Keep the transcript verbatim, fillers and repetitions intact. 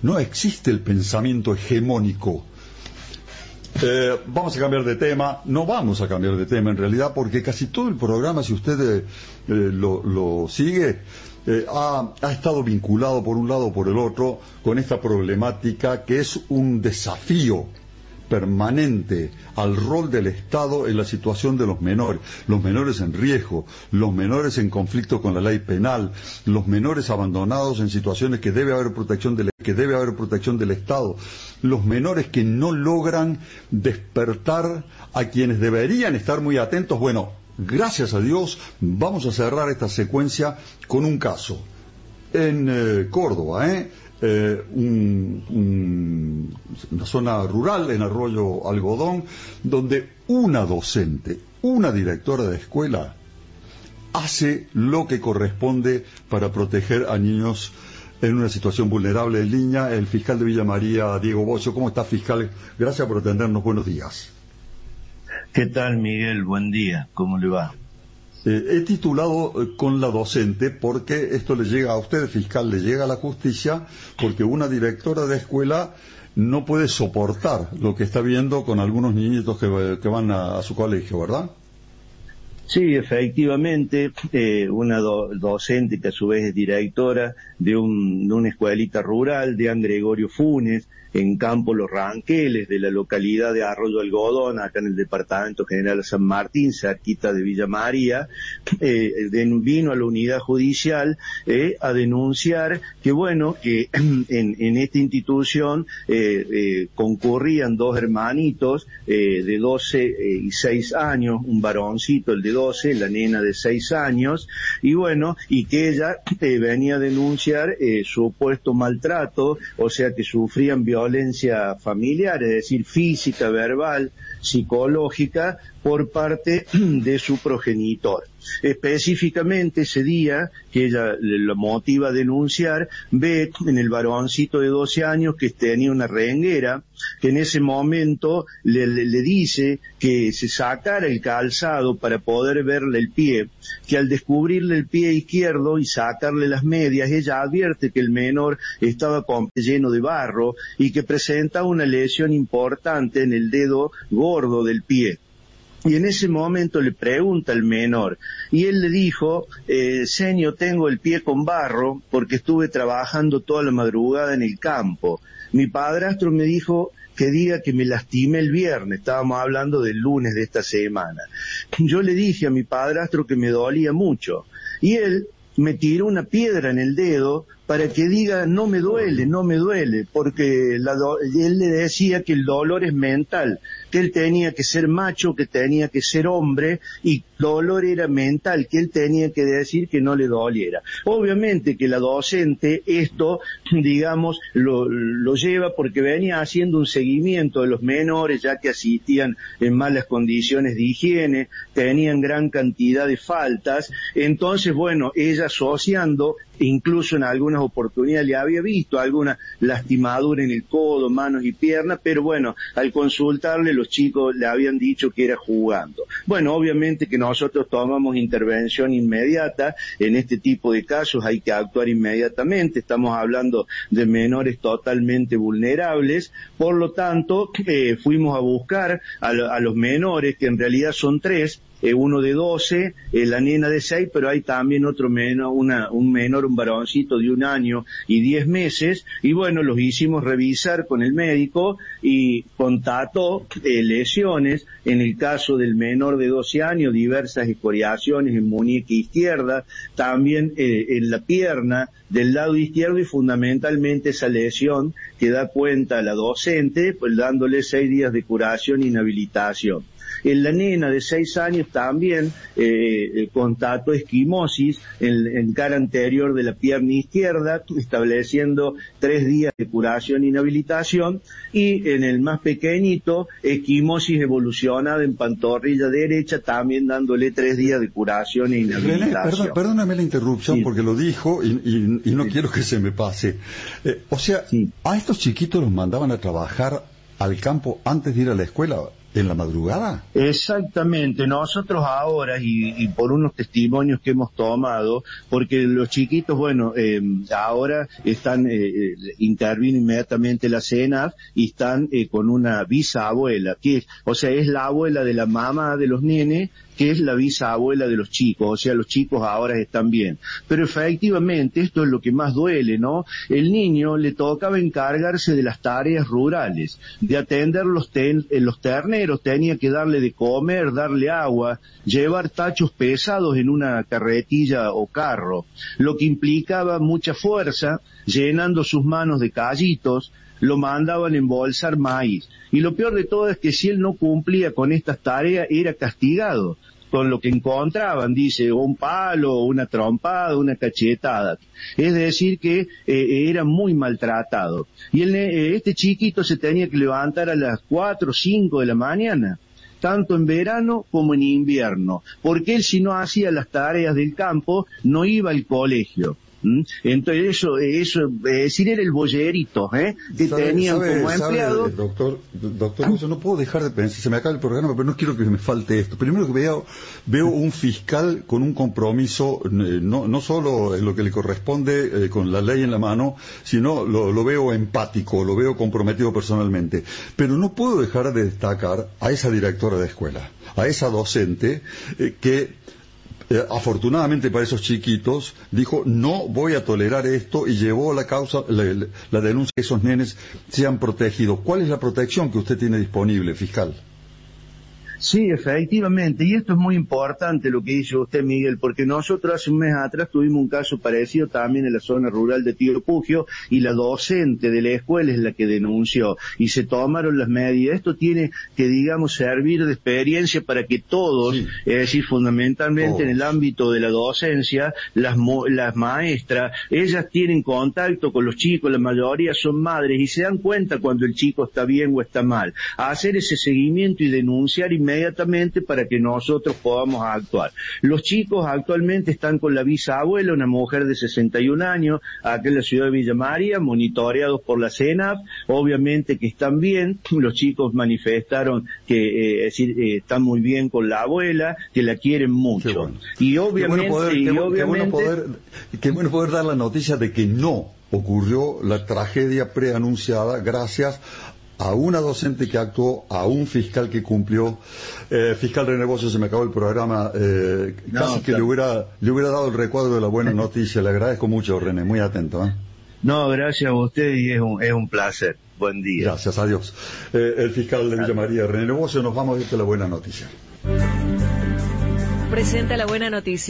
No existe el pensamiento hegemónico. Eh, vamos a cambiar de tema. No vamos a cambiar de tema en realidad, porque casi todo el programa, si usted eh, eh, lo, lo sigue, eh, ha, ha estado vinculado por un lado o por el otro con esta problemática que es un desafío permanente al rol del Estado en la situación de los menores, los menores en riesgo, los menores en conflicto con la ley penal, los menores abandonados en situaciones que debe haber protección del, que debe haber protección del Estado, los menores que no logran despertar a quienes deberían estar muy atentos. Bueno, gracias a Dios vamos a cerrar esta secuencia con un caso en eh, Córdoba, ¿eh? Eh, un, un, una zona rural en Arroyo Algodón, donde una docente, una directora de escuela, hace lo que corresponde para proteger a niños en una situación vulnerable en línea. El fiscal de Villa María, Diego Bocio. ¿Cómo está, fiscal? Gracias por atendernos. Buenos días. ¿Qué tal, Miguel? Buen día. ¿Cómo le va? Eh, he titulado eh, con la docente porque esto le llega a usted, fiscal, le llega a la justicia, porque una directora de escuela no puede soportar lo que está viendo con algunos niñitos que, que van a, a su colegio, ¿verdad? Sí, efectivamente, eh, una do, docente que a su vez es directora de, un, de una escuelita rural, de San Gregorio Funes, en Campo Los Ranqueles, de la localidad de Arroyo Algodón, acá en el departamento general San Martín, cerquita de Villa María, eh, de, vino a la unidad judicial eh, a denunciar que, bueno, que en, en esta institución eh, eh, concurrían dos hermanitos eh, de doce eh, y seis años, un varoncito, el de doce, la nena de seis años, y bueno, y que ella eh, venía a denunciar eh, supuesto maltrato, o sea que sufrían violencia violencia familiar, es decir, física, verbal, psicológica, por parte de su progenitor. Específicamente ese día, que ella lo motiva a denunciar, ve en el varoncito de doce años que tenía una renguera, que en ese momento le, le, le dice que se sacara el calzado para poder verle el pie, que al descubrirle el pie izquierdo y sacarle las medias, ella advierte que el menor estaba lleno de barro y que presenta una lesión importante en el dedo gordo del pie. Y en ese momento le pregunta al menor, y él le dijo, eh, señor, tengo el pie con barro porque estuve trabajando toda la madrugada en el campo. Mi padrastro me dijo que diga que me lastimé el viernes, estábamos hablando del lunes de esta semana. Yo le dije a mi padrastro que me dolía mucho, y él me tiró una piedra en el dedo para que diga no me duele, no me duele, porque la do- él le decía que el dolor es mental, que él tenía que ser macho, que tenía que ser hombre, y dolor era mental, que él tenía que decir que no le doliera. Obviamente que la docente esto, digamos, lo, lo lleva porque venía haciendo un seguimiento de los menores, ya que asistían en malas condiciones de higiene, tenían gran cantidad de faltas, entonces, bueno, ella asociando, incluso en algunas oportunidades le había visto alguna lastimadura en el codo, manos y piernas, pero bueno, al consultarle los chicos le habían dicho que era jugando. Bueno, obviamente que nosotros tomamos intervención inmediata, en este tipo de casos hay que actuar inmediatamente, estamos hablando de menores totalmente vulnerables, por lo tanto, eh, fuimos a buscar a, a los menores, que en realidad son tres, Eh, uno de doce, eh, la nena de seis, pero hay también otro menor, una, un menor, un varoncito de un año y diez meses, y bueno, los hicimos revisar con el médico y constató eh, lesiones, en el caso del menor de doce años, diversas escoriaciones en muñeca izquierda, también eh, en la pierna del lado izquierdo, y fundamentalmente esa lesión que da cuenta a la docente, pues dándole seis días de curación e inhabilitación. En la nena de seis años también eh, constató esquimosis en, en cara anterior de la pierna izquierda, estableciendo tres días de curación e inhabilitación, y en el más pequeñito, esquimosis evolucionada en pantorrilla derecha, también dándole tres días de curación e inhabilitación. René, perdón, perdóname la interrupción, sí, porque lo dijo y, y, y no sí. quiero que se me pase. Eh, o sea, sí. ¿A estos chiquitos los mandaban a trabajar al campo antes de ir a la escuela? en la madrugada. Exactamente, nosotros ahora, y, y por unos testimonios que hemos tomado, porque los chiquitos, bueno, eh, ahora están, eh, intervino inmediatamente la CENAF y están eh, con una bisabuela, que es, o sea, es la abuela de la mamá de los nenes, que es la bisabuela de los chicos, o sea, los chicos ahora están bien. Pero efectivamente, esto es lo que más duele, ¿no? El niño le tocaba encargarse de las tareas rurales, de atender los, ten, los terneros, tenía que darle de comer, darle agua, llevar tachos pesados en una carretilla o carro, lo que implicaba mucha fuerza, llenando sus manos de callitos, lo mandaban embolsar maíz. Y lo peor de todo es que si él no cumplía con estas tareas, era castigado con lo que encontraban, dice, un palo, una trompada, una cachetada. Es decir, que eh, era muy maltratado. Y el, eh, este chiquito se tenía que levantar a las cuatro o cinco de la mañana, tanto en verano como en invierno, porque él, si no hacía las tareas del campo, no iba al colegio. ¿Mm? Entonces eso, eso, es decir, era el bollerito, ¿eh? que ¿Sabe, tenían sabe, como sabe, empleado. Doctor, doctor, yo no puedo dejar de pensar, se me acaba el programa, pero no quiero que me falte esto. Primero que veo, veo un fiscal con un compromiso, eh, no, no solo en lo que le corresponde eh, con la ley en la mano, sino lo, lo veo empático, lo veo comprometido personalmente. Pero no puedo dejar de destacar a esa directora de escuela, a esa docente eh, que Eh, afortunadamente para esos chiquitos, dijo, no voy a tolerar esto, y llevó la causa, la, la denuncia que esos nenes sean protegidos. ¿Cuál es la protección que usted tiene disponible, fiscal? Sí, efectivamente, y esto es muy importante lo que dice usted, Miguel, porque nosotros hace un mes atrás tuvimos un caso parecido también en la zona rural de Tío Pugio, y la docente de la escuela es la que denunció, y se tomaron las medidas. Esto tiene que, digamos, servir de experiencia para que todos, sí. es decir, fundamentalmente oh. en el ámbito de la docencia, las, las maestras, ellas tienen contacto con los chicos, la mayoría son madres, y se dan cuenta cuando el chico está bien o está mal. A hacer ese seguimiento y denunciar inmediatamente inmediatamente para que nosotros podamos actuar. Los chicos actualmente están con la bisabuela, una mujer de sesenta y un años, acá en la ciudad de Villa María, monitoreados por la CENAF, obviamente que están bien. Los chicos manifestaron que eh, es decir, eh, están muy bien con la abuela, que la quieren mucho. Bueno. Y obviamente, qué bueno poder, y qué, obviamente qué bueno poder, qué bueno poder dar la noticia de que no ocurrió la tragedia preanunciada gracias a una docente que actuó, a un fiscal que cumplió. Eh, fiscal René Bocio, se me acabó el programa, eh, no, casi claro. que le hubiera, le hubiera dado el recuadro de la buena noticia. Le agradezco mucho, René, muy atento. ¿eh? No, gracias a usted, y es un, es un placer. Buen día. Gracias, adiós. Eh, el fiscal de Villa María, René Bocio, nos vamos a ir a la buena noticia. Presenta la buena noticia.